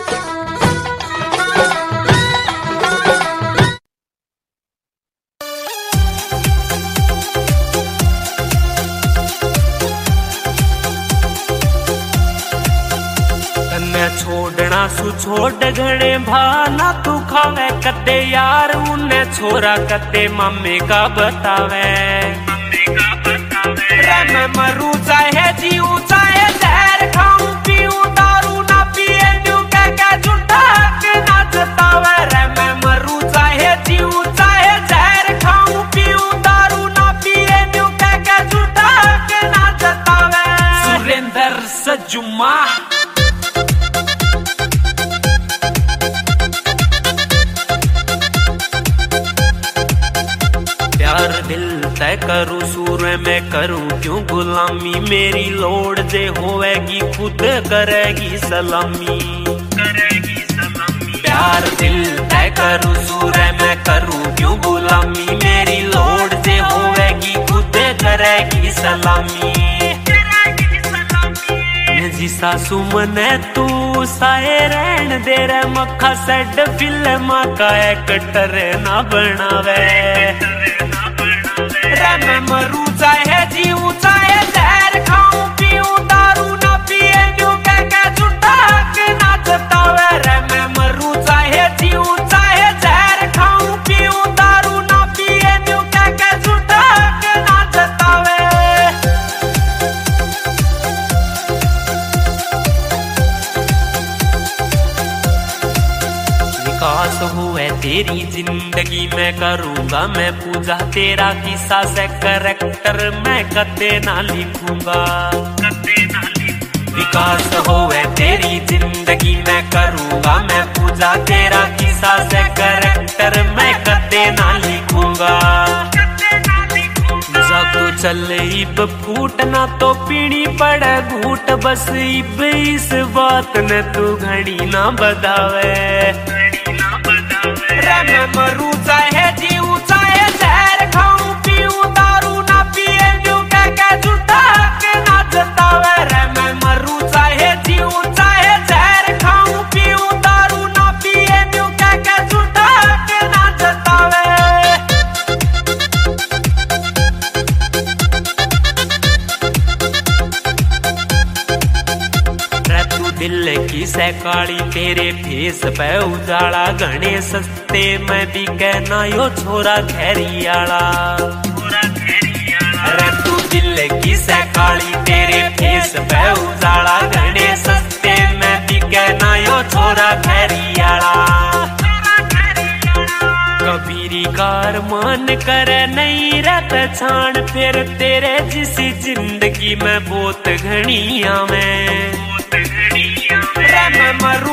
छोड़ना सु छोड़ घने भाना तू खावे कदे यार उन्हें छोरा कदे मम्मी का बतावे रे मैं मरू चाहे जीऊं चाहे जहर खाऊं पीऊं दारू ना पिए न्यू कह झूठा के ना जतावे रे मैं मरू चाहे जीऊं चाहे जहर खाऊं पीऊं दारू ना पिए न्यू कह झूठा के ना जतावे सुरेंद्र सजुमा प्यार दिल तय करूं सूर्य में करूं क्यों गुलामी मेरी लोड़ जे होवेगी खुद करेगी सलामी प्यार दिल तय करूं सूर्य में करूं क्यों गुलामी मेरी लोड़ जे होवेगी खुद करेगी सलामी जी सासू मने तू साए रहन दे रे मक्खा सेड फिल्म का एक्टर ना बनावे रे मैं मरू चाहे जीऊं चाहे जहर खाऊं पीऊं दारू ना पिए न्यू कह झूठा के ना जतावे रे मैं मरू चाहे जीऊं चाहे जहर खाऊं पीऊं दारू ना पिए न्यू कह झूठा के ना जतावे विकास हुए तेरी जिंदगी में करूंगा मैं पूजा तेरा किस्सा से करैक्टर मैं कदे ना लिखूंगा विकास होवे तेरी जिंदगी में करूंगा मैं पूजा तेरा किस्सा से करैक्टर मैं कदे ना लिखूंगा तो चल इब फूटना तो पीनी पड़े घूट बस इब इस बात ने तू घड़ी ना बदावे रे मैं मरू चाहे जीऊं चाहे जहर खाऊं पीऊं दारू ना पिए न्यू कह झूठा के ना जतावे रे मैं मरू चाहे जीऊं चाहे जहर खाऊं पीऊं दारू ना पिए न्यू कह झूठा के ना जतावे दिल की सैकाली तेरे फेस पे उजाला घने सस्ते में भी कहना यो छोरा खैरी आला अरे तू दिल की सैकाली तेरे फेस पे उजाला घने सस्ते में भी कहना यो छोरा खैरी आला कबीरी कार मान करे नहीं रहता छान फिर तेरे जिसी जिंदगी में बहुत घनिया में रे मैं